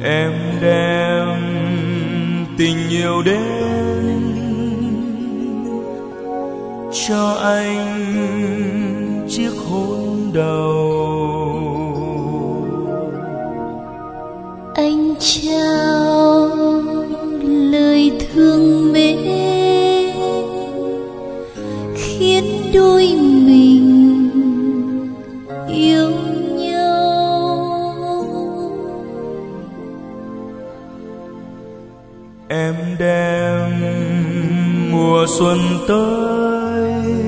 Em đem tình yêu đến cho anh chiếc hôn đầu. Anh trao lời thương mến khiến đôi mình yêu nhau. Em đem mùa xuân tới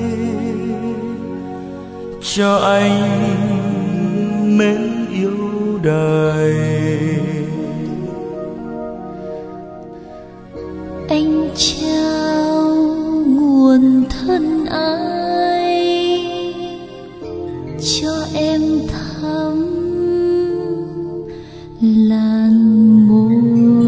cho anh mến yêu đời. Anh trao nguồn thân ái cho em thắm làn môi.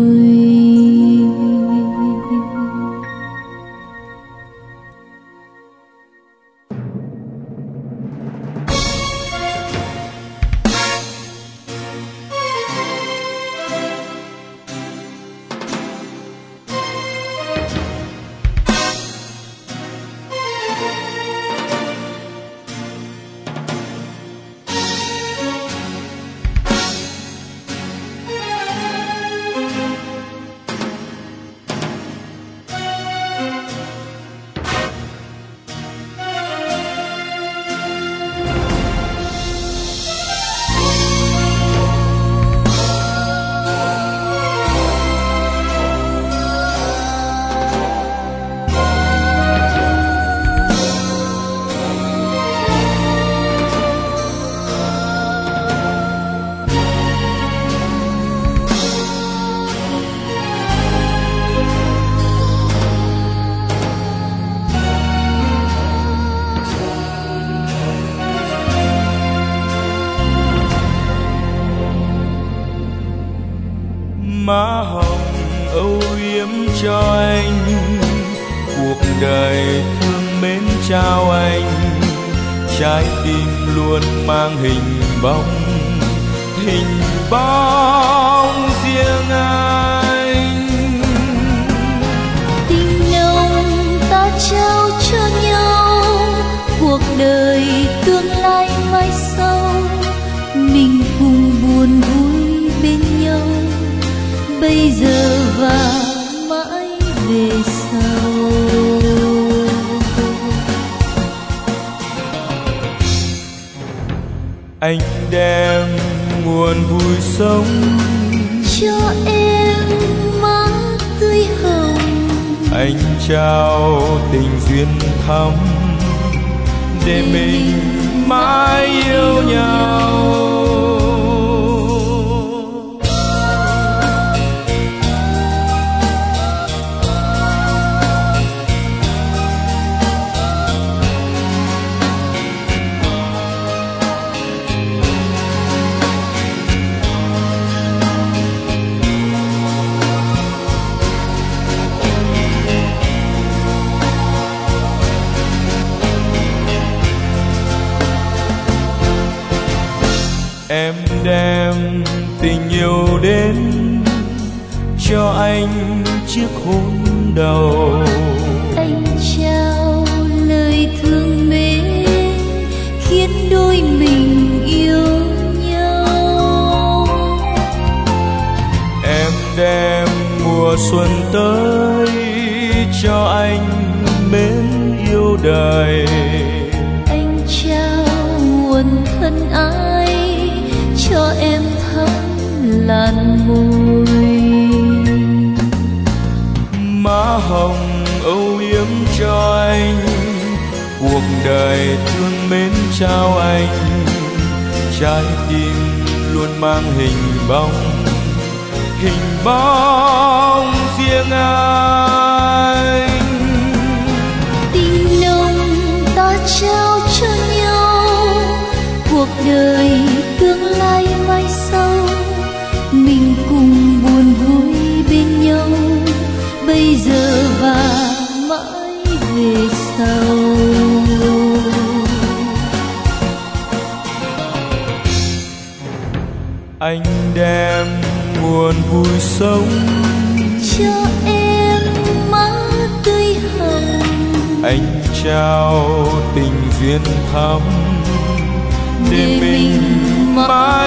Má hồng âu yếm cho anh, cuộc đời thương mến trao anh, trái tim luôn mang hình bóng riêng anh. Tình nồng ta trao cho nhau, cuộc đời tương lai mai sau, mình cùng buồn vui bên nhau, bây giờ và mãi về sau. Anh đem nguồn vui sống cho em má tươi hồng. Anh trao tình duyên thắm để mình mãi yêu nhau. Em đem tình yêu đến cho anh chiếc hôn đầu. Anh trao lời thương mến khiến đôi mình yêu nhau. Em đem mùa xuân tới cho anh mến yêu đời. Anh trao nguồn thân ái cho em thắm làn môi. Má hồng âu yếm cho anh, cuộc đời thương mến trao anh, trái tim luôn mang hình bóng riêng anh. Tình nồng ta trao cho nhau, cuộc đời tương lai mai sau, mình cùng buồn vui bên nhau, bây giờ và mãi về sau. Anh đem nguồn vui sống. Cho em má tươi hồng, Anh trao tình duyên thắm để mình mãi